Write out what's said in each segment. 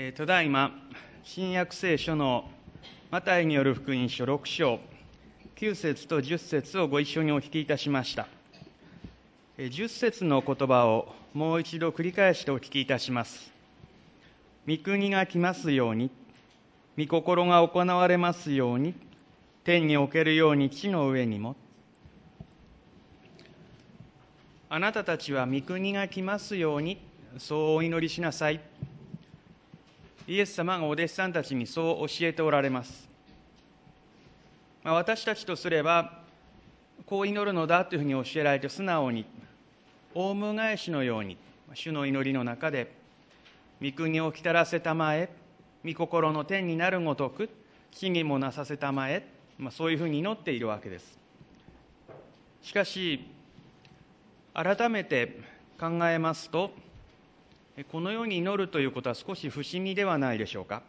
ただいま新約聖書のマタイによる福音書6章9節と10節をご一緒にお聞きいたしました。10節の言葉をもう一度繰り返してお聞きいたします。御国が来ますように、御心が行われますように、天におけるように地の上にも。あなたたちは御国が来ますように、そうお祈りしなさい。イエス様がお弟子さんたちにそう教えておられます。私たちとすれば、こう祈るのだというふうに教えられて素直に、オウム返しのように、主の祈りの中で、御国を来たらせたまえ、御心の天になるごとく、地にもなさせたまえ、そういうふうに祈っているわけです。しかし、改めて考えますと、このように祈るということは少し不思議ではないでしょうか。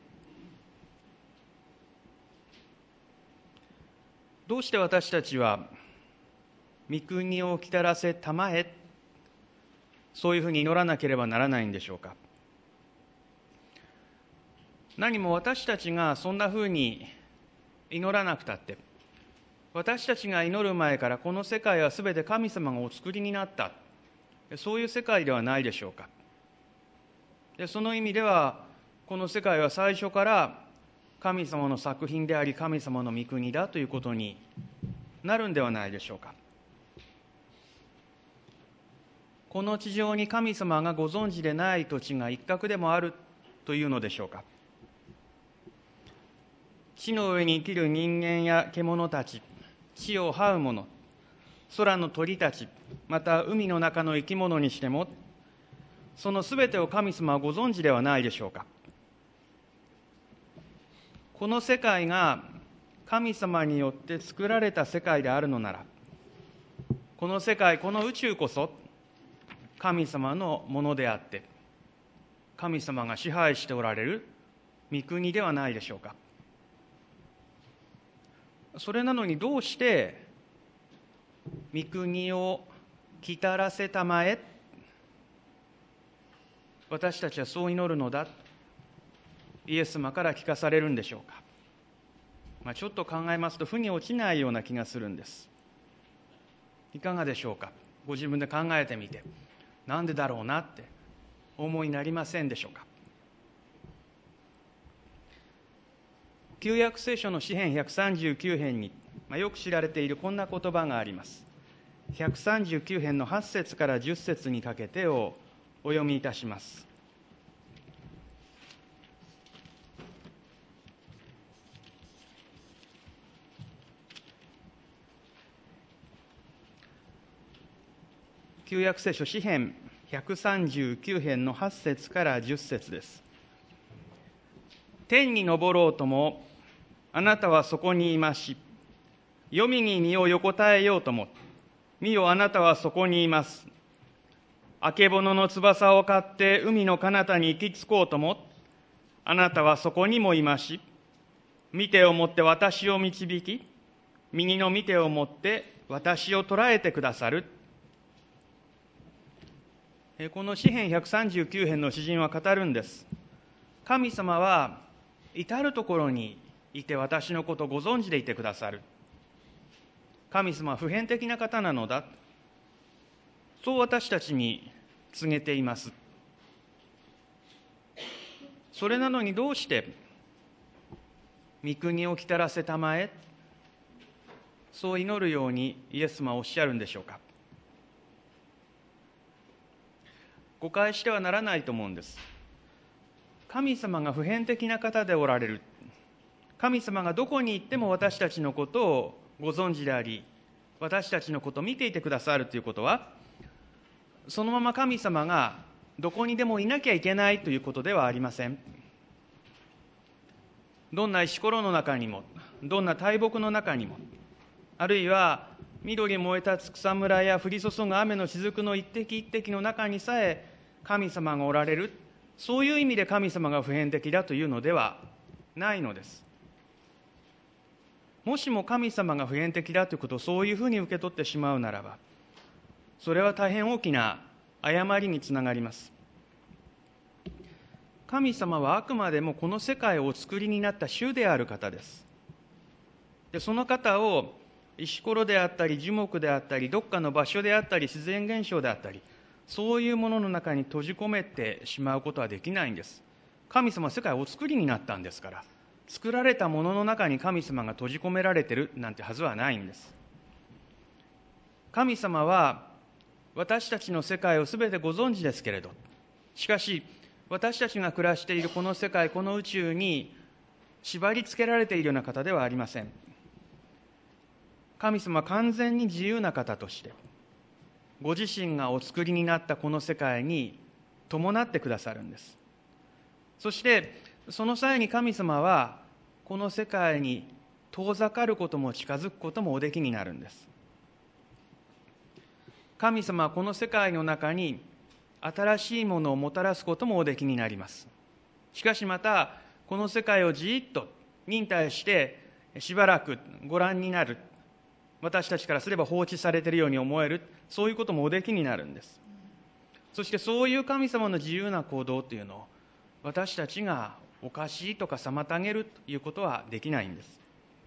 どうして私たちは御国を来たらせたまえ、そういうふうに祈らなければならないんでしょうか。何も私たちがそんなふうに祈らなくたって、私たちが祈る前からこの世界はすべて神様がお作りになった、そういう世界ではないでしょうか。でその意味では、この世界は最初から神様の作品であり、神様の御国だということになるんではないでしょうか。この地上に神様がご存知でない土地が一角でもあるというのでしょうか。地の上に生きる人間や獣たち、地を這う者、空の鳥たち、また海の中の生き物にしても、そのすべてを神様はご存知ではないでしょうか。この世界が神様によって作られた世界であるのなら、この世界、この宇宙こそ神様のものであって、神様が支配しておられる御国ではないでしょうか。それなのにどうして御国を来たらせたまえ、私たちはそう祈るのだ、イエス様から聞かされるんでしょうか。ちょっと考えますと腑に落ちないような気がするんです。いかがでしょうか。ご自分で考えてみて、なんでだろうなってお思いになりませんでしょうか。旧約聖書の詩編139編に、よく知られているこんな言葉があります。139編の8節から10節にかけてをお読みいたします。旧約聖書詩編139編の8節から10節です。天に昇ろうともあなたはそこにいまし、黄泉に身を横たえようとも見よあなたはそこにいます。あけぼのの翼を買って海の彼方に行き着こうともあなたはそこにもいまし、見てをもって私を導き、右の見てをもって私を捉えてくださる。この詩編139編の詩人は語るんです。神様は至るところにいて私のことをご存知でいてくださる。神様は普遍的な方なのだ、そう私たちに告げています。それなのにどうして御国を来たらせたまえ、そう祈るようにイエス様はおっしゃるんでしょうか。誤解してはならないと思うんです。神様が普遍的な方でおられる。神様がどこに行っても私たちのことをご存知であり、私たちのことを見ていてくださるということは、そのまま神様がどこにでもいなきゃいけないということではありません。どんな石ころの中にも、どんな大木の中にも、あるいは緑燃え立つ草むらや降り注ぐ雨の雫の一滴一滴の中にさえ神様がおられる、そういう意味で神様が普遍的だというのではないのです。もしも神様が普遍的だということをそういうふうに受け取ってしまうならば、それは大変大きな誤りにつながります。 神様はあくまでもこの世界をお作りになった主である方です。で、その方を石ころであったり樹木であったりどっかの場所であったり自然現象であったり、そういうものの中に閉じ込めてしまうことはできないんです。神様は世界をお作りになったんですから、作られたものの中に神様が閉じ込められているなんてはずはないんです。神様は私たちの世界をすべてご存知ですけれど、しかし私たちが暮らしているこの世界、この宇宙に縛り付けられているような方ではありません。神様は完全に自由な方として、ご自身がお作りになったこの世界に伴ってくださるんです。そしてその際に神様はこの世界に遠ざかることも近づくこともおできになるんです。神様はこの世界の中に新しいものをもたらすこともおできになります。しかしまたこの世界をじっと忍耐してしばらくご覧になる、私たちからすれば放置されているように思える、そういうこともおできになるんです。そしてそういう神様の自由な行動というのを私たちがおかしいとか妨げるということはできないんです。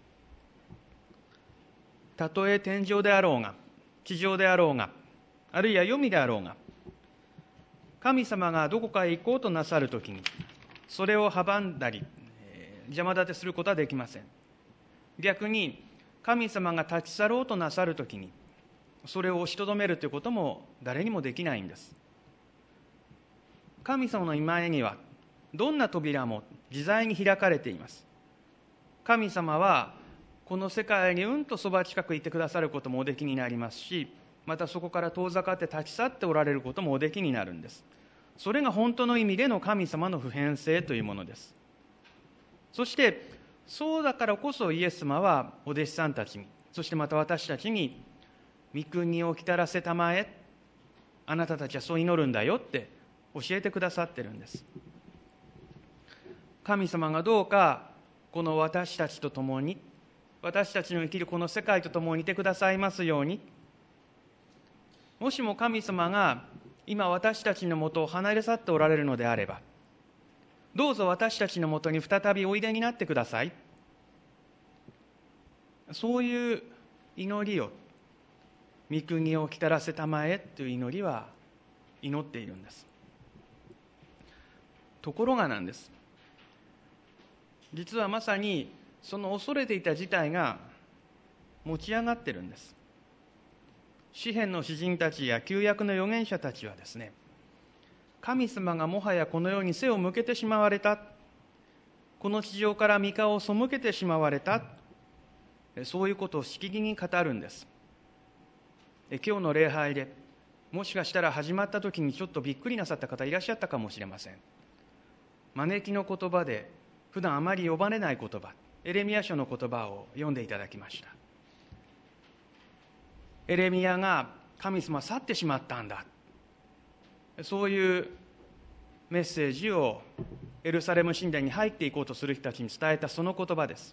たとえ天上であろうが地上であろうが、あるいは黄泉であろうが、神様がどこかへ行こうとなさるときにそれを阻んだり邪魔立てすることはできません。逆に神様が立ち去ろうとなさるときにそれを押しとどめるということも誰にもできないんです。神様の御前にはどんな扉も自在に開かれています。神様はこの世界にうんとそば近くいてくださることもおできになりますし、またそこから遠ざかって立ち去っておられることもおできになるんです。それが本当の意味での神様の普遍性というものです。そしてそうだからこそイエス様はお弟子さんたちに、そしてまた私たちに、御国を来たらせたまえ、あなたたちはそう祈るんだよって教えてくださってるんです。神様がどうかこの私たちと共に、私たちの生きるこの世界と共にいてくださいますように。もしも神様が今私たちのもとを離れ去っておられるのであれば、どうぞ私たちのもとに再びおいでになってください。そういう祈りを、御国を来たらせたまえという祈りは祈っているんです。ところがなんです。実はまさにその恐れていた事態が持ち上がっているんです。詩篇の詩人たちや旧約の預言者たちはですね、神様がもはやこの世に背を向けてしまわれた、この地上から御顔を背けてしまわれた、そういうことをしきりに語るんです。今日の礼拝でもしかしたら始まった時にちょっとびっくりなさった方いらっしゃったかもしれません。招きの言葉で普段あまり呼ばれない言葉、エレミヤ書の言葉を読んでいただきました。エレミヤが神様は去ってしまったんだ、そういうメッセージをエルサレム神殿に入っていこうとする人たちに伝えたその言葉です。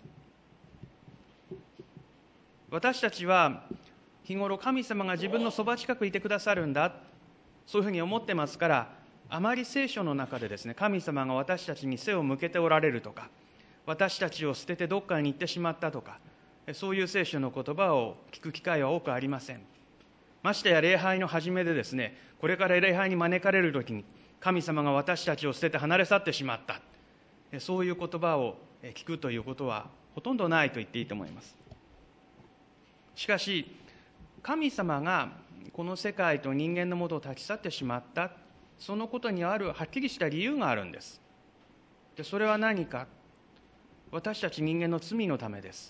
私たちは日頃神様が自分のそば近くいてくださるんだ、そういうふうに思ってますから、あまり聖書の中でですね、神様が私たちに背を向けておられるとか、私たちを捨ててどっかに行ってしまったとか、そういう聖書の言葉を聞く機会は多くありません。ましてや礼拝の初めでですね、これから礼拝に招かれるときに神様が私たちを捨てて離れ去ってしまった、そういう言葉を聞くということはほとんどないと言っていいと思います。しかし神様がこの世界と人間のもとを立ち去ってしまった、そのことにあるはっきりした理由があるんです。で、それは何か、私たち人間の罪のためです。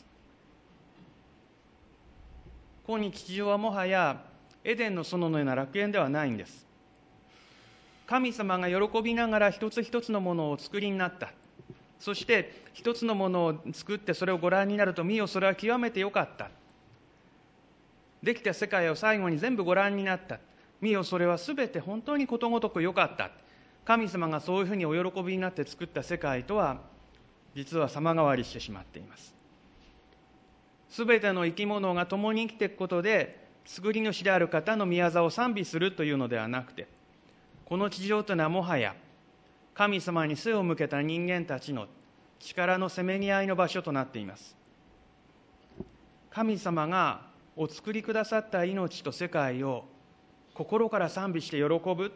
今日地上はもはやエデンの園のような楽園ではないんです。神様が喜びながら一つ一つのものをお作りになった。そして一つのものを作ってそれをご覧になると、見よそれは極めてよかった。できた世界を最後に全部ご覧になった。見よそれはすべて本当にことごとくよかった。神様がそういうふうにお喜びになって作った世界とは実は様変わりしてしまっています。すべての生き物が共に生きていくことで救い主である方の御業を賛美するというのではなくて、この地上というのはもはや神様に背を向けた人間たちの力のせめぎ合いの場所となっています。神様がお作りくださった命と世界を心から賛美して喜ぶ、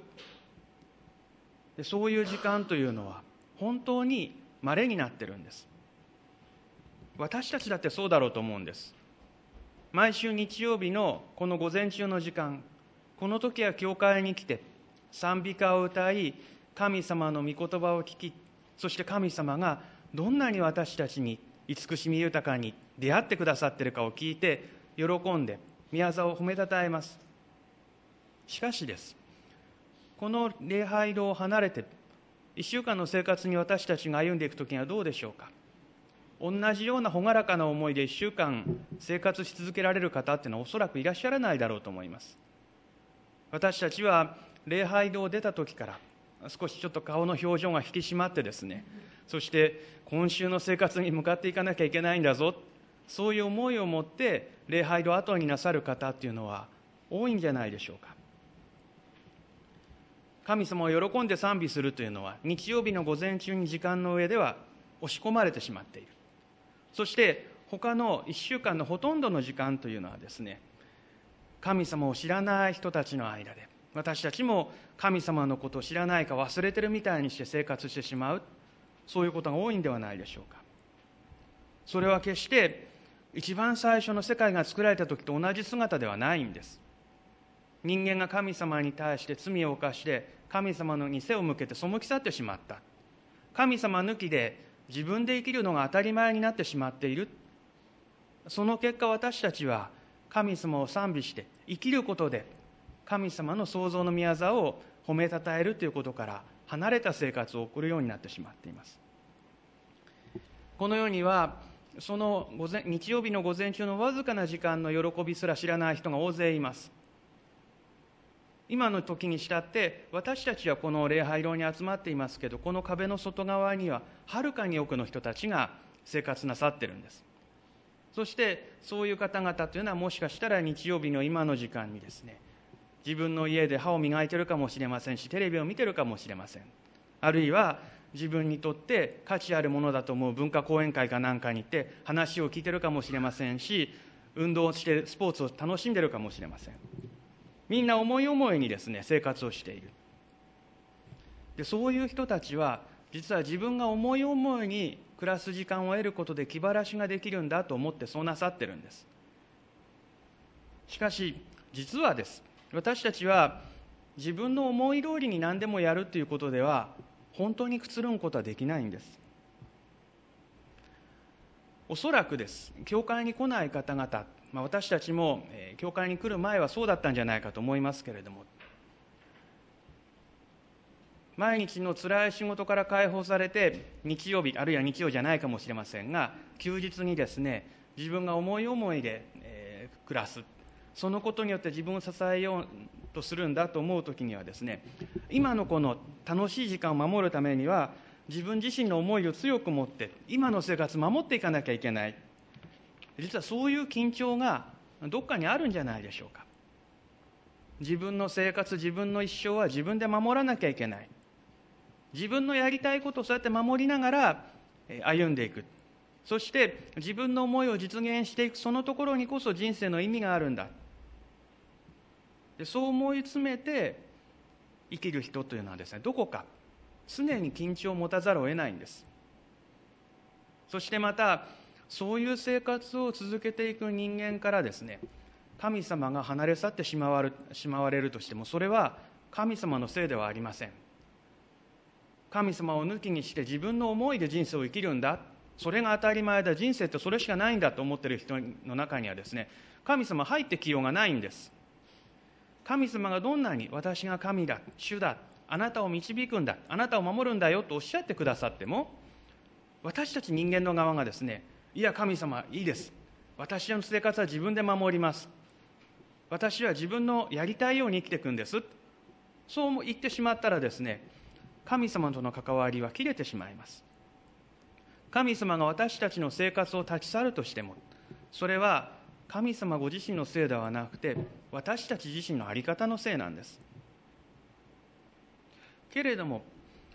そういう時間というのは本当に稀になってるんです。私たちだってそうだろうと思うんです。毎週日曜日のこの午前中の時間、この時は教会に来て賛美歌を歌い、神様の御言葉を聞き、そして神様がどんなに私たちに慈しみ豊かに出会ってくださっているかを聞いて喜んで宮沢を褒めたたえます。しかしです、この礼拝堂を離れて1週間の生活に私たちが歩んでいくときにはどうでしょうか。同じような朗らかな思いで1週間生活し続けられる方っていうのはおそらくいらっしゃらないだろうと思います。私たちは礼拝堂を出た時から少しちょっと顔の表情が引き締まってですね、そして今週の生活に向かっていかなきゃいけないんだぞ、そういう思いを持って礼拝堂を後になさる方っていうのは多いんじゃないでしょうか。神様を喜んで賛美するというのは日曜日の午前中に時間の上では押し込まれてしまっている。そして他の1週間のほとんどの時間というのはですね、神様を知らない人たちの間で私たちも神様のことを知らないか忘れてるみたいにして生活してしまう、そういうことが多いんではないでしょうか。それは決して一番最初の世界が作られた時と同じ姿ではないんです。人間が神様に対して罪を犯して神様に背を向けて背き去ってしまった。神様抜きで自分で生きるのが当たり前になってしまっている。その結果私たちは神様を賛美して生きることで神様の創造の御業を褒めたたえるということから離れた生活を送るようになってしまっています。この世にはその日曜日の午前中のわずかな時間の喜びすら知らない人が大勢います。今の時にしたって私たちはこの礼拝堂に集まっていますけど、この壁の外側にははるかに多くの人たちが生活なさってるんです。そしてそういう方々というのはもしかしたら日曜日の今の時間にですね、自分の家で歯を磨いているかもしれませんし、テレビを見ているかもしれません。あるいは自分にとって価値あるものだと思う文化講演会かなんかに行って話を聞いているかもしれませんし、運動をしてスポーツを楽しんでいるかもしれません。みんな思い思いにですね生活をしている。でそういう人たちは実は自分が思い思いに暮らす時間を得ることで気晴らしができるんだと思ってそうなさってるんです。しかし実はです、私たちは自分の思い通りに何でもやるということでは本当にくつろぐことはできないんです。おそらくです、教会に来ない方々、私たちも教会に来る前はそうだったんじゃないかと思いますけれども、毎日の辛い仕事から解放されて日曜日、あるいは日曜じゃないかもしれませんが休日にですね自分が思い思いで、暮らす、そのことによって自分を支えようとするんだと思うときにはですね、今のこの楽しい時間を守るためには自分自身の思いを強く持って今の生活を守っていかなきゃいけない。実はそういう緊張がどっかにあるんじゃないでしょうか。自分の生活、自分の一生は自分で守らなきゃいけない。自分のやりたいことをそうやって守りながら歩んでいく。そして自分の思いを実現していく、そのところにこそ人生の意味があるんだ。でそう思い詰めて生きる人というのはですね、どこか常に緊張を持たざるを得ないんです。そしてまたそういう生活を続けていく人間からですね、神様が離れ去ってしまわれるとしてもそれは神様のせいではありません。神様を抜きにして自分の思いで人生を生きるんだ、それが当たり前だ、人生ってそれしかないんだと思っている人の中にはですね、神様入ってきようがないんです。神様がどんなに私が神だ、主だ、あなたを導くんだ、あなたを守るんだよとおっしゃってくださっても、私たち人間の側がですね、いや神様いいです、私の生活は自分で守ります、私は自分のやりたいように生きていくんです、そう言ってしまったらですね、神様との関わりは切れてしまいます。神様が私たちの生活を立ち去るとしても、それは神様ご自身のせいではなくて私たち自身の在り方のせいなんです。けれども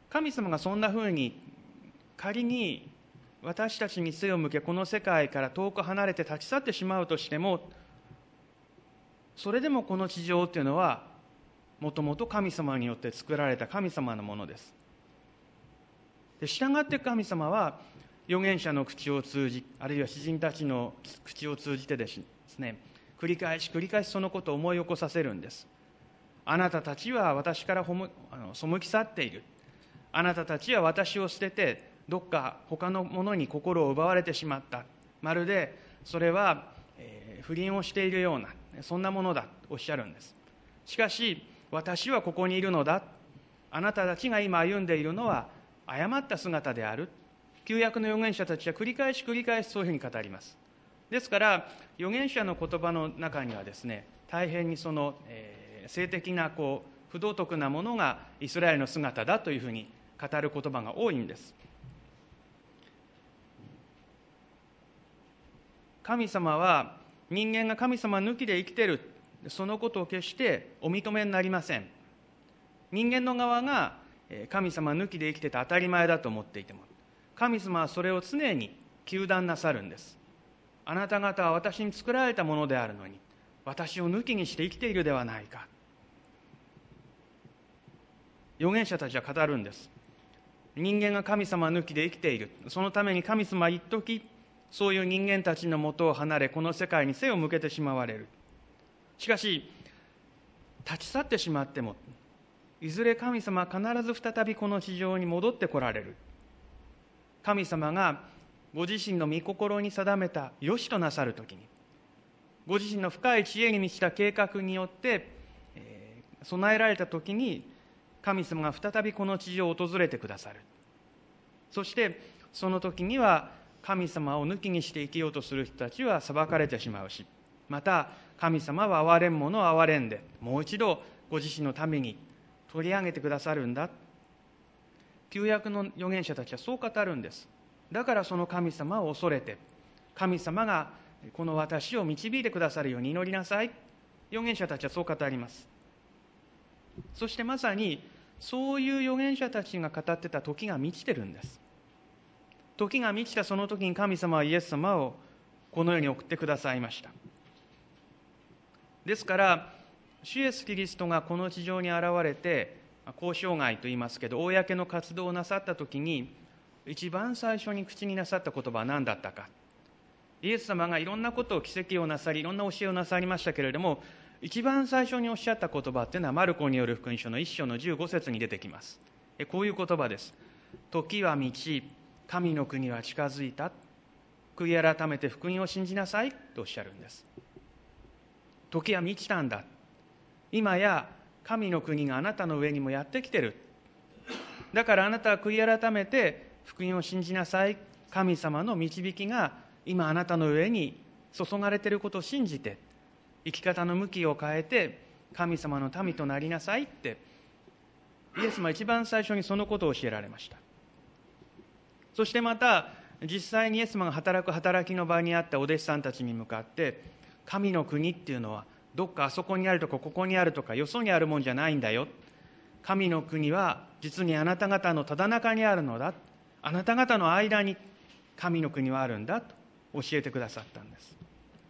神様がそんなふうに仮に私たちに背を向け、この世界から遠く離れて立ち去ってしまうとしても、それでもこの地上というのはもともと神様によって作られた神様のものです。で、従って神様は預言者の口を通じ、あるいは詩人たちの口を通じてですね、繰り返しそのことを思い起こさせるんです。あなたたちは私から背き去っている。あなたたちは私を捨ててどっか他のものに心を奪われてしまった。まるでそれは、不倫をしているような、そんなものだとおっしゃるんです。しかし私はここにいるのだ。あなたたちが今歩んでいるのは誤った姿である。旧約の預言者たちは繰り返しそういうふうに語ります。ですから預言者の言葉の中にはですね、大変にその、性的な不道徳なものがイスラエルの姿だというふうに語る言葉が多いんです。神様は人間が神様抜きで生きている、そのことを決してお認めになりません。人間の側が神様抜きで生きてて当たり前だと思っていても、神様はそれを常に糾弾なさるんです。あなた方は私に作られたものであるのに、私を抜きにして生きているではないか。預言者たちは語るんです。人間が神様抜きで生きている。そのために神様は一時そういう人間たちのもとを離れ、この世界に背を向けてしまわれる。しかし立ち去ってしまっても、いずれ神様は必ず再びこの地上に戻ってこられる。神様がご自身の御心に定めた良しとなさるときに、ご自身の深い知恵に満ちた計画によって、備えられたときに、神様が再びこの地上を訪れてくださる。そしてその時には神様を抜きにして生きようとする人たちは裁かれてしまうし、また神様は憐れん者を憐れんで、もう一度ご自身のために取り上げてくださるんだ。旧約の預言者たちはそう語るんです。だからその神様を恐れて、神様がこの私を導いてくださるように祈りなさい。預言者たちはそう語ります。そしてまさにそういう預言者たちが語ってた時が満ちてるんです。時が満ちたその時に神様はイエス様をこの世に送ってくださいました。ですから主イエスキリストがこの地上に現れて、交渉外と言いますけど、公の活動をなさった時に一番最初に口になさった言葉は何だったか。イエス様がいろんなことを奇跡をなさり、いろんな教えをなさりましたけれども、一番最初におっしゃった言葉っていうのはマルコによる福音書の1章の15節に出てきます。こういう言葉です。時は満ち、神の国は近づいた。悔い改めて福音を信じなさいとおっしゃるんです。時は満ちたんだ。今や神の国があなたの上にもやってきてる。だからあなたは悔い改めて福音を信じなさい。神様の導きが今あなたの上に注がれていることを信じて、生き方の向きを変えて神様の民となりなさいって、イエスは一番最初にそのことを教えられました。そしてまた実際にイエス様が働く働きの場にあったお弟子さんたちに向かって、神の国っていうのはどっかあそこにあるとかここにあるとかよそにあるもんじゃないんだよ。神の国は実にあなた方のただ中にあるのだ。あなた方の間に神の国はあるんだと教えてくださったんです。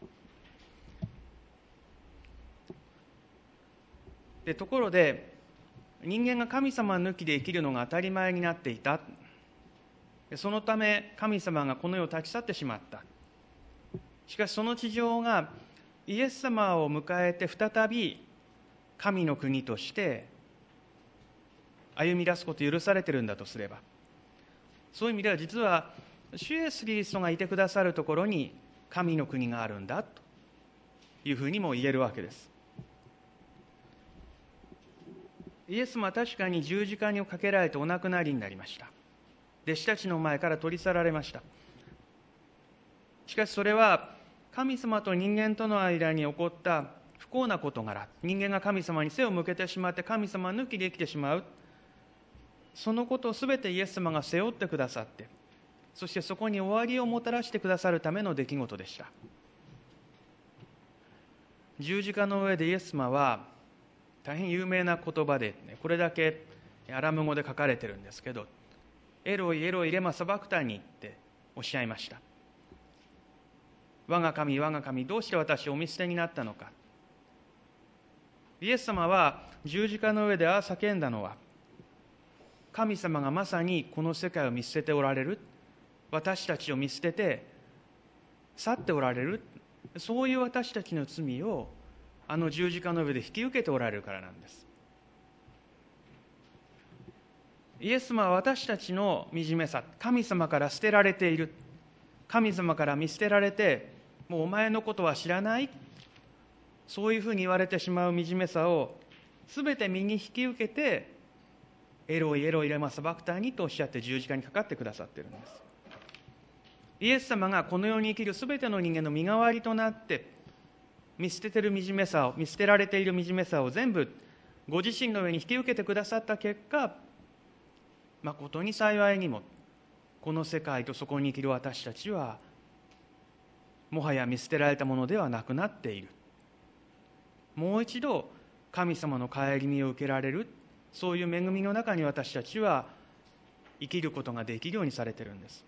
ところで人間が神様抜きで生きるのが当たり前になっていた。そのため神様がこの世を立ち去ってしまった。しかしその地上がイエス様を迎えて再び神の国として歩み出すことを許されているんだとすれば、そういう意味では実は主イエスキリストがいてくださるところに神の国があるんだというふうにも言えるわけです。イエスも確かに十字架にかけられてお亡くなりになりました。弟子たちの前から取り去られました。しかしそれは神様と人間との間に起こった不幸な事柄、人間が神様に背を向けてしまって神様抜きで生きてしまう、そのことをすべてイエス様が背負ってくださって、そしてそこに終わりをもたらしてくださるための出来事でした。十字架の上でイエス様は大変有名な言葉で、これだけアラム語で書かれてるんですけど、エロイエロイレマサバクタニっておっしゃいました。我が神我が神、どうして私をお見捨てになったのか。イエス様は十字架の上で叫んだのは、神様がまさにこの世界を見捨てておられる、私たちを見捨てて去っておられる、そういう私たちの罪をあの十字架の上で引き受けておられるからなんです。イエス様は私たちの惨めさ、神様から捨てられている、神様から見捨てられて、もうお前のことは知らない、そういうふうに言われてしまう惨めさをすべて身に引き受けて、エロイエロイレマサバクターにとおっしゃって十字架にかかってくださっているんです。イエス様がこの世に生きるすべての人間の身代わりとなって、見捨てている惨めさを、見捨てられている惨めさを全部ご自身の上に引き受けてくださった結果、誠に幸いにもこの世界とそこに生きる私たちはもはや見捨てられたものではなくなっている。もう一度神様の顧みを受けられる、そういう恵みの中に私たちは生きることができるようにされているんです。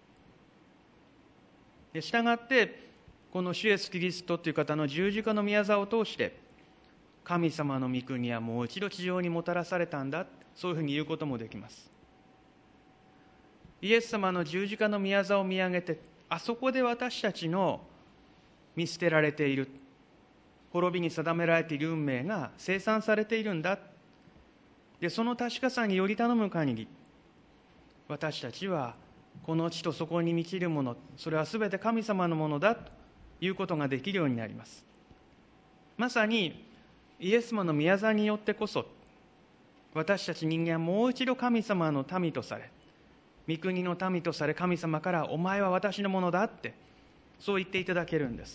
で、したがってこの主イエスキリストという方の十字架の宮座を通して神様の御国はもう一度地上にもたらされたんだ、そういうふうに言うこともできます。イエス様の十字架の宮座を見上げて、あそこで私たちの見捨てられている、滅びに定められている運命が清算されているんだ。で、その確かさにより頼む限り、私たちはこの地とそこに満ちるもの、それはすべて神様のものだということができるようになります。まさにイエス様の宮座によってこそ、私たち人間はもう一度神様の民とされ、御国の民とされ、神様からお前は私のものだってそう言っていただけるんです。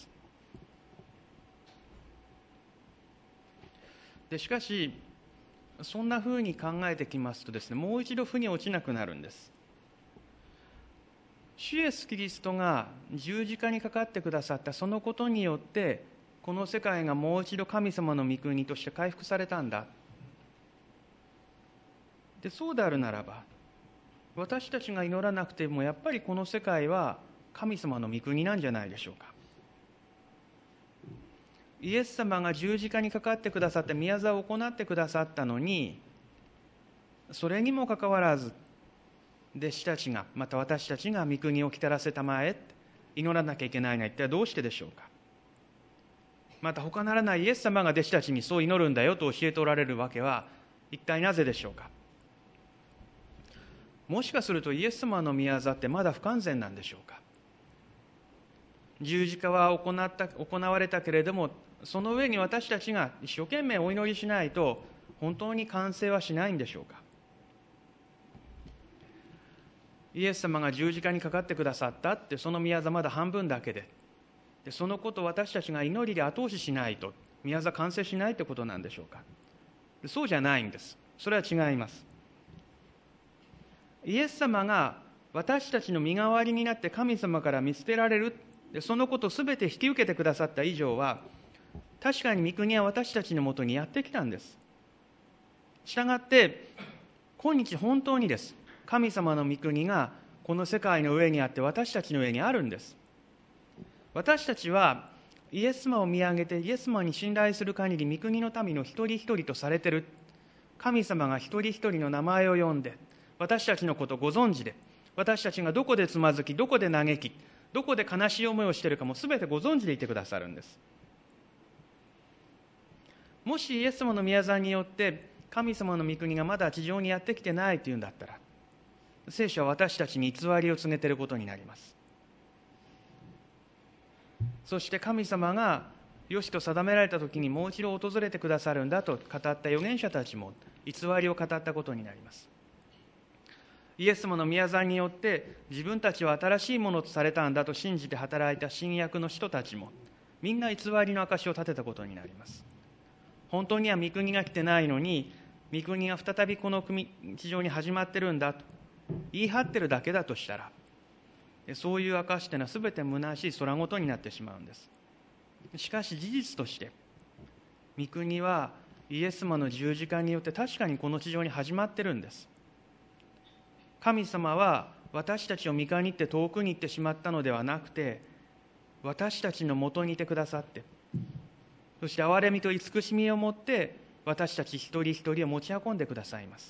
でしかしそんなふうに考えてきますとですね、もう一度負に落ちなくなるんです。主イエスキリストが十字架にかかってくださったそのことによって、この世界がもう一度神様の御国として回復されたんだ。で、そうであるならば、私たちが祈らなくてもやっぱりこの世界は神様の御国なんじゃないでしょうか。イエス様が十字架にかかってくださって宮座を行ってくださったのに、それにもかかわらず弟子たちが、また私たちが御国を来たらせたまえ祈らなきゃいけないのは一体どうしてでしょうか。また他ならないイエス様が弟子たちにそう祈るんだよと教えておられるわけは一体なぜでしょうか。もしかするとイエス様の宮座ってまだ不完全なんでしょうか。十字架は行われたけれども、その上に私たちが一生懸命お祈りしないと本当に完成はしないんでしょうか。イエス様が十字架にかかってくださったって、その宮座まだ半分だけで、そのことを私たちが祈りで後押ししないと宮座完成しないということなんでしょうか。そうじゃないんです。それは違います。イエス様が私たちの身代わりになって神様から見捨てられる、そのことをすべて引き受けてくださった以上は、確かに御国は私たちのもとにやってきたんです。したがって今日本当にです、神様の御国がこの世界の上にあって私たちの上にあるんです。私たちはイエス様を見上げてイエス様に信頼する限り御国の民の一人一人とされている。神様が一人一人の名前を呼んで私たちのことをご存知で、私たちがどこでつまずき、どこで嘆き、どこで悲しい思いをしているかも全てご存知でいてくださるんです。もしイエス様の宮座によって神様の御国がまだ地上にやってきてないというんだったら、聖書は私たちに偽りを告げていることになります。そして神様がよしと定められた時にもう一度訪れてくださるんだと語った預言者たちも偽りを語ったことになります。イエス様の宮座によって自分たちは新しいものとされたんだと信じて働いた新約の人たちもみんな偽りの証を立てたことになります。本当には御国が来てないのに、御国が再びこの地上に始まってるんだと言い張ってるだけだとしたら、そういう証というのは全て虚しい空言になってしまうんです。しかし事実として御国はイエス様の十字架によって確かにこの地上に始まってるんです。神様は私たちを御顔に行って遠くに行ってしまったのではなくて、私たちのもとにいてくださって、そして憐れみと慈しみを持って私たち一人一人を持ち運んでくださいます。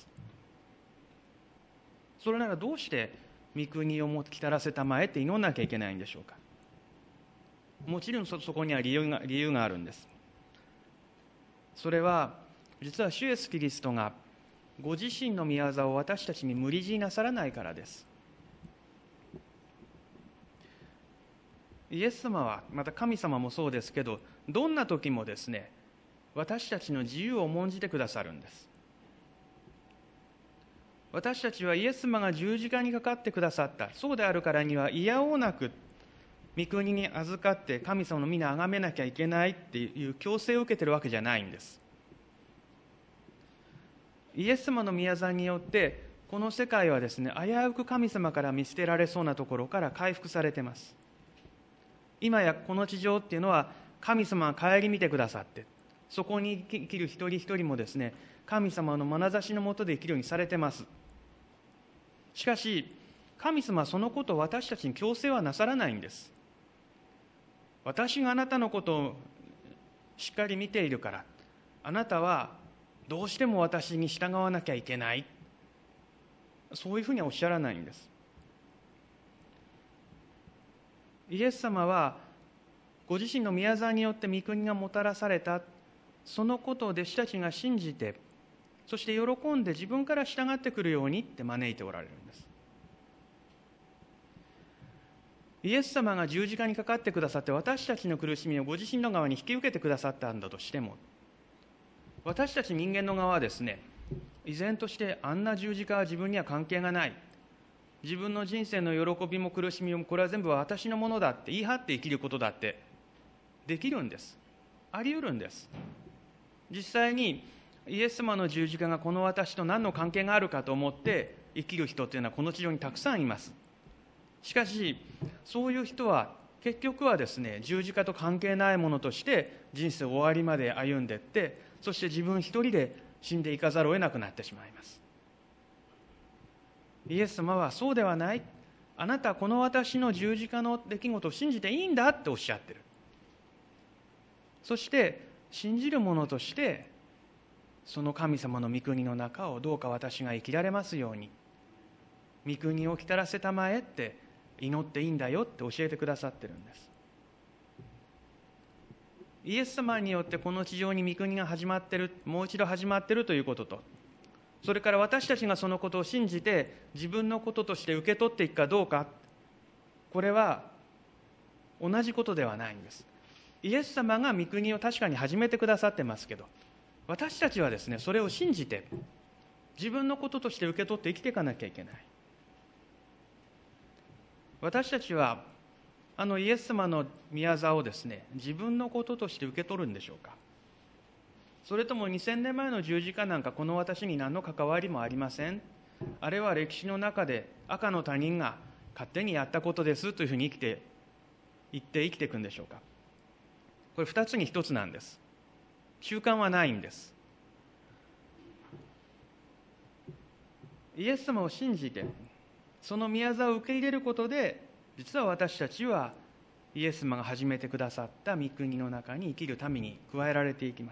それならどうして御国をもきたらせたまえって祈んなきゃいけないんでしょうか。もちろんそこには理由があるんです。それは実は主イエスキリストがご自身の御業を私たちに無理強いなさらないからです。イエス様は、また神様もそうですけど、どんな時もですね、私たちの自由を重んじてくださるんです。私たちはイエス様が十字架にかかってくださった、そうであるからにはいやおうなく御国に預かって神様の皆を崇めなきゃいけないっていう強制を受けてるわけじゃないんです。イエス様の御業によってこの世界はですね、危うく神様から見捨てられそうなところから回復されています。今やこの地上っていうのは神様が顧みてくださって、そこに生きる一人一人もですね、神様の眼差しの下で生きるようにされてます。しかし神様はそのことを私たちに強制はなさらないんです。私があなたのことをしっかり見ているから、あなたはどうしても私に従わなきゃいけない、そういうふうにはおっしゃらないんです。イエス様はご自身の御業によって御国がもたらされた、そのことを弟子たちが信じて、そして喜んで自分から従ってくるようにって招いておられるんです。イエス様が十字架にかかってくださって、私たちの苦しみをご自身の側に引き受けてくださったんだとしても、私たち人間の側はですね、依然としてあんな十字架は自分には関係がない、自分の人生の喜びも苦しみもこれは全部私のものだって言い張って生きることだってできるんです。あり得るんです。実際にイエス様の十字架がこの私と何の関係があるかと思って生きる人というのはこの地上にたくさんいます。しかしそういう人は結局はですね、十字架と関係ないものとして人生終わりまで歩んでいって、そして自分一人で死んでいかざるを得なくなってしまいます。イエス様はそうではない、あなたはこの私の十字架の出来事を信じていいんだっておっしゃってる。そして信じる者としてその神様の御国の中をどうか私が生きられますように、御国をきたらせたまえって祈っていいんだよって教えてくださってるんです。イエス様によってこの地上に御国が始まってる、もう一度始まってるということと、それから私たちがそのことを信じて自分のこととして受け取っていくかどうか、これは同じことではないんです。イエス様が御国を確かに始めてくださってますけど、私たちはですね、それを信じて自分のこととして受け取って生きていかなきゃいけない。私たちはイエス様の御業をですね、自分のこととして受け取るんでしょうか。それとも2000年前の十字架なんかこの私に何の関わりもありません、あれは歴史の中で赤の他人が勝手にやったことですというふうに生きていくんでしょうか。これ2つに1つなんです。中間はないんです。イエス様を信じてその御業を受け入れることで、実は私たちはイエス様が始めてくださった御国の中に生きるために加えられていきます。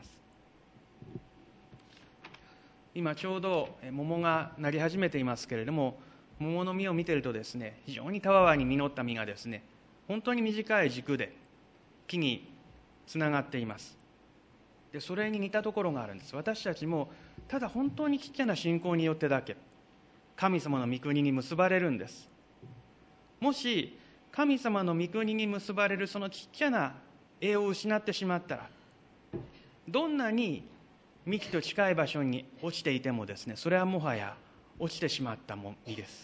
今ちょうど桃がなり始めていますけれども、桃の実を見ているとですね、非常にたわわに実った実がですね、本当に短い軸で木につながっています。でそれに似たところがあるんです。私たちもただ本当にちっちゃな信仰によってだけ神様の御国に結ばれるんです。もし神様の御国に結ばれるそのちっちゃな栄を失ってしまったら、どんなに幹と近い場所に落ちていてもですね、それはもはや落ちてしまった実です。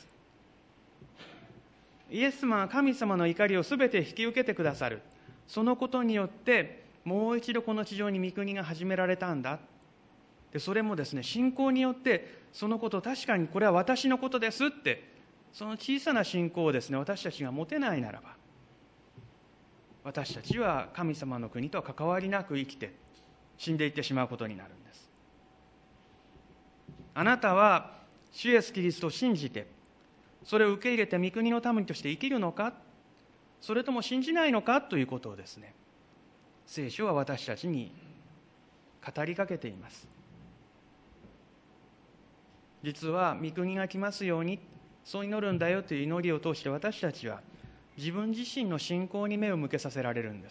イエス様は神様の怒りをすべて引き受けてくださる、そのことによってもう一度この地上に御国が始められたんだ。でそれもですね、信仰によってそのことを確かにこれは私のことですって、その小さな信仰をですね、私たちが持てないならば、私たちは神様の国とは関わりなく生きて死んでいってしまうことになるんです。 あなたは主イエスキリストを信じて、それを受け入れて御国の民として生きるのか、それとも信じないのかということをですね、聖書は私たちに語りかけています。実は御国が来ますように、そう祈るんだよという祈りを通して、私たちは自分自身の信仰に目を向けさせられるんです。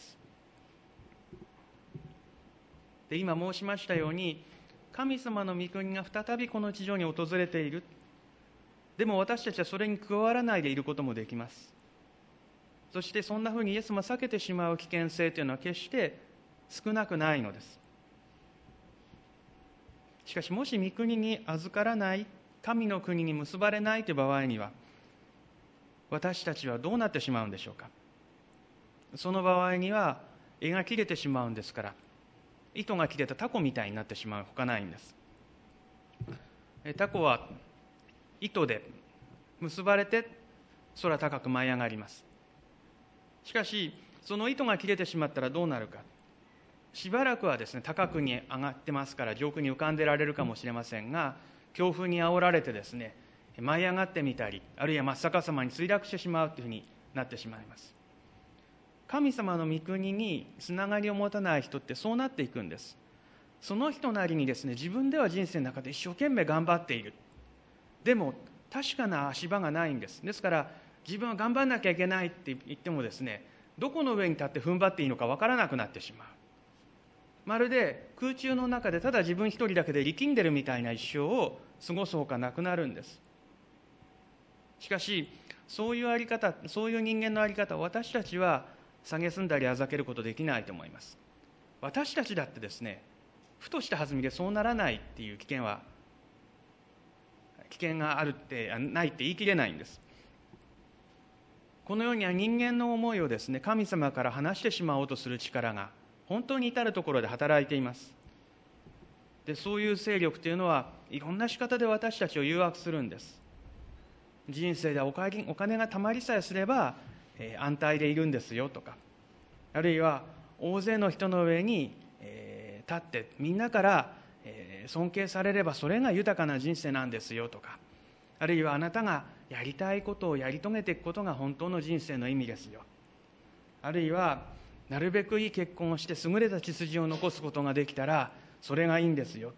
で、今申しましたように、神様の御国が再びこの地上に訪れている。でも私たちはそれに加わらないでいることもできます。そしてそんなふうにイエスも避けてしまう危険性というのは決して少なくないのです。しかし、もし御国に預からない、神の国に結ばれないという場合には、私たちはどうなってしまうんでしょうか。その場合には柄が切れてしまうんですから、糸が切れたタコみたいになってしまうほかないんです。タコは糸で結ばれて空高く舞い上がります。しかし、その糸が切れてしまったらどうなるか。しばらくはですね、高くに上がってますから上空に浮かんでられるかもしれませんが、強風に煽られてですね、舞い上がってみたり、あるいは真っ逆さまに墜落してしまうというふうになってしまいます。神様の御国につながりを持たない人ってそうなっていくんです。その人なりにですね、自分では人生の中で一生懸命頑張っている。でも確かな足場がないんです。ですから自分は頑張らなきゃいけないって言ってもですね、どこの上に立って踏ん張っていいのか分からなくなってしまう。まるで空中の中でただ自分一人だけで力んでるみたいな一生を過ごすほかなくなるんです。しかし、そういうあり方、そういう人間のあり方を私たちは蔑んだりあざけることできないと思います。私たちだってですね、ふとした弾みでそうならないっていう危険があるってないって言い切れないんです。この世には人間の思いをですね、神様から離してしまおうとする力が本当に至るところで働いています。で、そういう勢力というのはいろんな仕方で私たちを誘惑するんです。人生でお金が貯まりさえすれば、安泰でいるんですよとか、あるいは大勢の人の上に、立ってみんなから、尊敬されればそれが豊かな人生なんですよとか、あるいはあなたがやりたいことをやり遂げていくことが本当の人生の意味ですよ、あるいはなるべくいい結婚をして優れた血筋を残すことができたらそれがいいんですよ。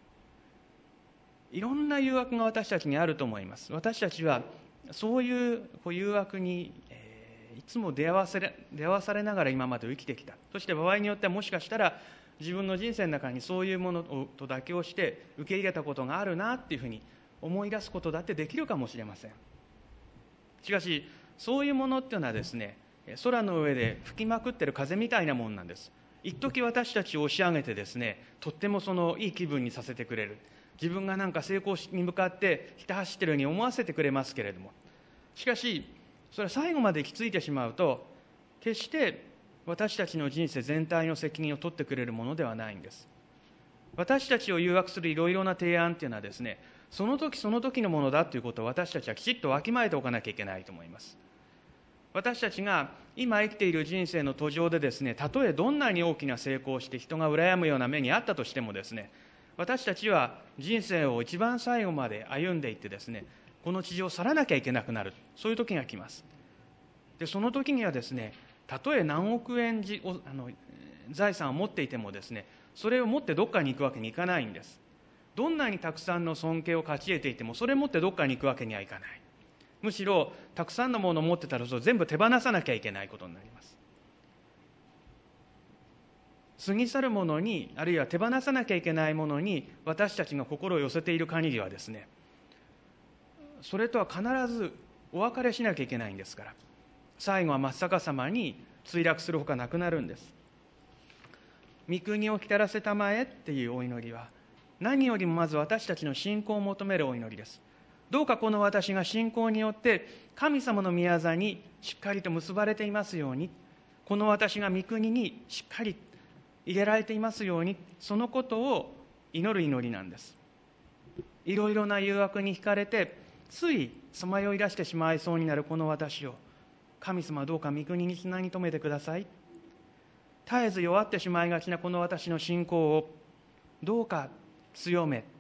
いろんな誘惑が私たちにあると思います。私たちはそういう誘惑にいつも出会わされながら今まで生きてきた。そして場合によってはもしかしたら自分の人生の中にそういうものと妥協して受け入れたことがあるなっていうふうに思い出すことだってできるかもしれません。しかしそういうものっていうのはですね、空の上で吹きまくってる風みたいなもんなんです。一時私たちを押し上げてですね、とってもいい気分にさせてくれる。自分がなんか成功に向かってひた走っているように思わせてくれますけれども、しかしそれは最後まで行き着いてしまうと決して私たちの人生全体の責任を取ってくれるものではないんです。私たちを誘惑するいろいろな提案というのはですね、その時その時のものだということを私たちはきちっとわきまえておかなきゃいけないと思います。私たちが今生きている人生の途上でですね、たとえどんなに大きな成功をして人が羨むような目にあったとしてもですね、私たちは人生を一番最後まで歩んでいってですね、この地上を去らなきゃいけなくなる、そういう時が来ます。で、その時にはですね、たとえ何億円財産を持っていてもですね、それを持ってどっかに行くわけにいかないんです。どんなにたくさんの尊敬を勝ち得ていてもそれを持ってどっかに行くわけにはいかない。むしろたくさんのものを持ってたらそれ全部手放さなきゃいけないことになります。過ぎ去るものに、あるいは手放さなきゃいけないものに私たちが心を寄せている限りはですね、それとは必ずお別れしなきゃいけないんですから、最後は真っ逆さまに墜落するほかなくなるんです。御国を来たらせたまえっていうお祈りは何よりもまず私たちの信仰を求めるお祈りです。どうかこの私が信仰によって神様の御業にしっかりと結ばれていますように、この私が御国にしっかり入れられていますように、そのことを祈る祈りなんです。いろいろな誘惑に惹かれてついさまよい出してしまいそうになるこの私を、神様どうか御国につなぎ止めてください。絶えず弱ってしまいがちなこの私の信仰をどうか強め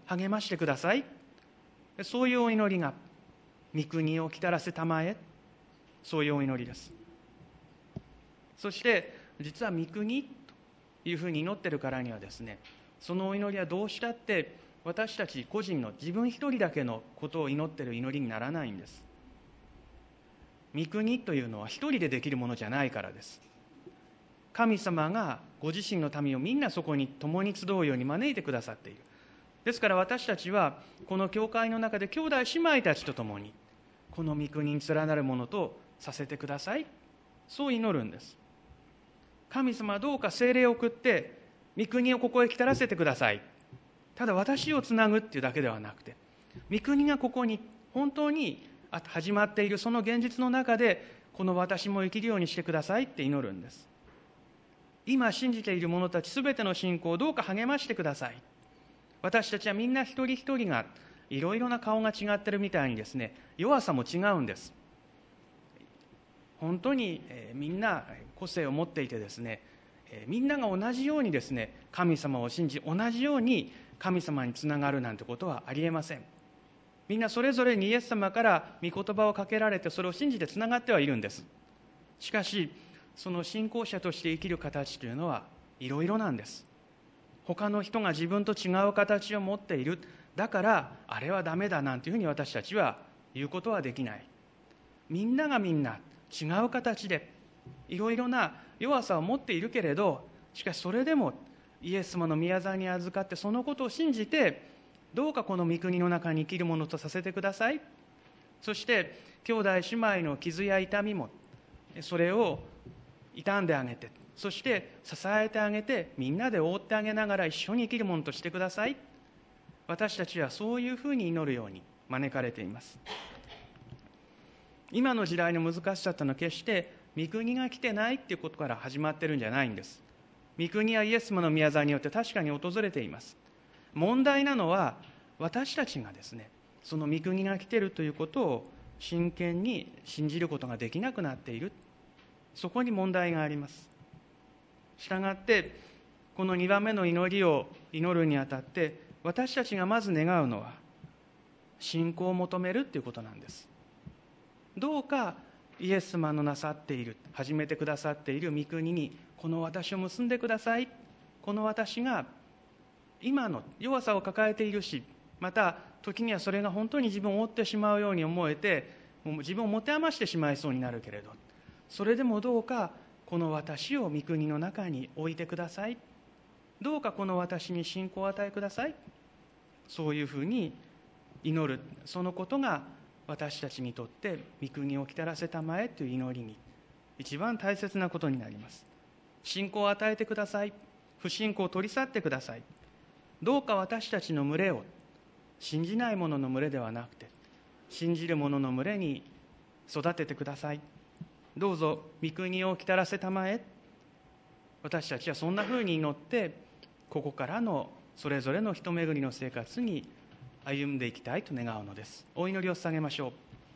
励ましてください。そういうお祈りが、御国を来たらせたまえ、そういうお祈りです。そして実は御国というふうに祈ってるからにはですね、そのお祈りはどうしたって私たち個人の自分一人だけのことを祈っている祈りにならないんです。御国というのは一人でできるものじゃないからです。神様がご自身の民をみんなそこに共に集うように招いてくださっている。ですから私たちはこの教会の中で兄弟姉妹たちと共にこの御国に連なるものとさせてください、そう祈るんです。神様はどうか聖霊を送って御国をここへ来たらせてください。ただ私をつなぐっていうだけではなくて、御国がここに本当に始まっているその現実の中でこの私も生きるようにしてくださいって祈るんです。今信じている者たちすべての信仰をどうか励ましてください。私たちはみんな一人一人がいろいろな顔が違ってるみたいにですね、弱さも違うんです。本当にみんな個性を持っていてですね、みんなが同じようにですね神様を信じ、同じように神様につながるなんてことはありえません。みんなそれぞれにイエス様から御言葉をかけられて、それを信じてつながってはいるんです。しかしその信仰者として生きる形というのはいろいろなんです。他の人が自分と違う形を持っている、だからあれはダメだなんていうふうに私たちは言うことはできない。みんながみんな違う形でいろいろな弱さを持っているけれど、しかしそれでもイエス様の御業に預かってそのことを信じて、どうかこの御国の中に生きるものとさせてください。そして兄弟姉妹の傷や痛みもそれを傷んであげて、そして支えてあげて、みんなで覆ってあげながら一緒に生きるものとしてください。私たちはそういうふうに祈るように招かれています。今の時代の難しさというのは決して御国が来てないっていうことから始まってるんじゃないんです。御国はイエス様の御業によって確かに訪れています。問題なのは私たちがですね、その御国が来ているということを真剣に信じることができなくなっている、そこに問題があります。したがってこの2番目の祈りを祈るにあたって私たちがまず願うのは信仰を求めるということなんです。どうかイエス様のなさっている、始めてくださっている御国にこの私を結んでください。この私が今の弱さを抱えているし、また時にはそれが本当に自分を追ってしまうように思えて、もう自分を持て余してしまいそうになるけれど、それでもどうかこの私を御国の中に置いてください。どうかこの私に信仰を与えください。そういうふうに祈る、そのことが私たちにとって御国を来たらせたまえという祈りに一番大切なことになります。信仰を与えてください。不信仰を取り去ってください。どうか私たちの群れを信じない者の群れではなくて信じる者の群れに育ててください。どうぞ御国を来たらせたまえ。私たちはそんなふうに祈ってここからのそれぞれの人巡りの生活に歩んでいきたいと願うのです。お祈りを捧げましょう。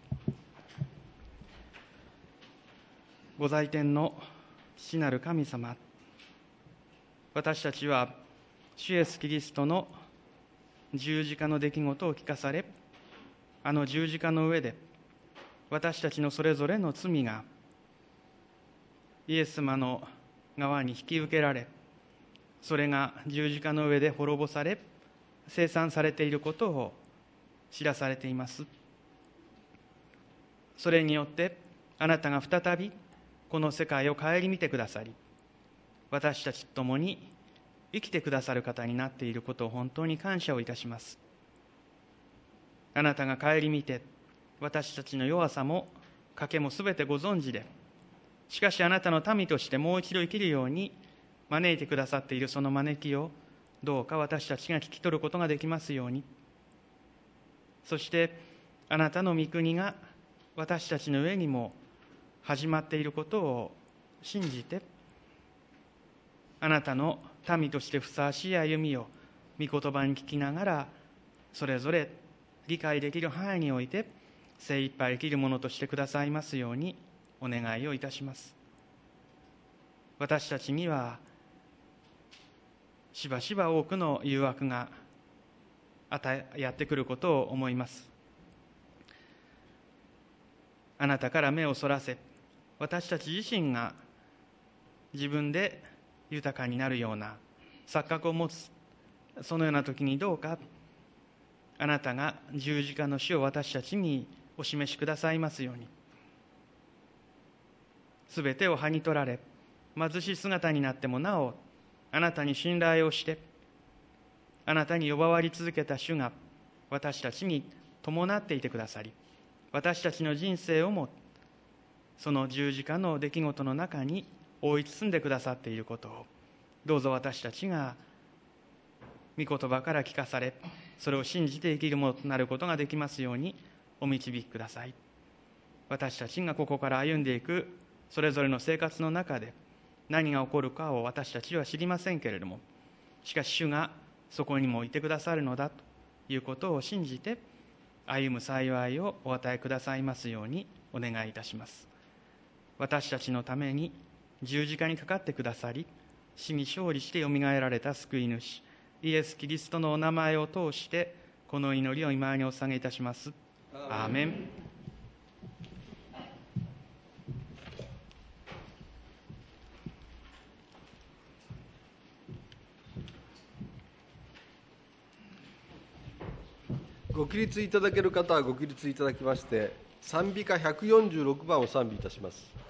ご在天の父なる神様、私たちは主イエスキリストの十字架の出来事を聞かされ、あの十字架の上で私たちのそれぞれの罪がイエス様の側に引き受けられ、それが十字架の上で滅ぼされ清算されていることを知らされています。それによってあなたが再びこの世界を顧みてくださり、私たちと共に生きてくださる方になっていることを本当に感謝をいたします。あなたが顧みて私たちの弱さも賭けもすべてご存知で、しかしあなたの民としてもう一度生きるように招いてくださっているその招きをどうか私たちが聞き取ることができますように。そしてあなたの御国が私たちの上にも始まっていることを信じて、あなたの民としてふさわしい歩みを御言葉に聞きながら、それぞれ理解できる範囲において精一杯生きるものとしてくださいますようにお願いをいたします。私たちにはしばしば多くの誘惑がやってくることを思います。あなたから目をそらせ、私たち自身が自分で豊かになるような錯覚を持つ、そのような時にどうかあなたが十字架の死を私たちにお示しくださいますように。すべてを剥ぎ取られ、貧しい姿になってもなおあなたに信頼をしてあなたに呼ばわり続けた主が私たちに伴っていてくださり、私たちの人生をもその十字架の出来事の中に覆い包んでくださっていることを、どうぞ私たちが御言葉から聞かされ、それを信じて生きるものとなることができますようにお導きください。私たちがここから歩んでいくそれぞれの生活の中で何が起こるかを私たちは知りませんけれども、しかし主がそこにもいてくださるのだということを信じて歩む幸いをお与えくださいますようにお願いいたします。私たちのために十字架にかかってくださり、死に勝利してよみがえられた救い主イエス・キリストのお名前を通してこの祈りを今にお捧げいたします。アーメン。 ご起立いただける方はご起立いただきまして、賛美歌146番を賛美いたします。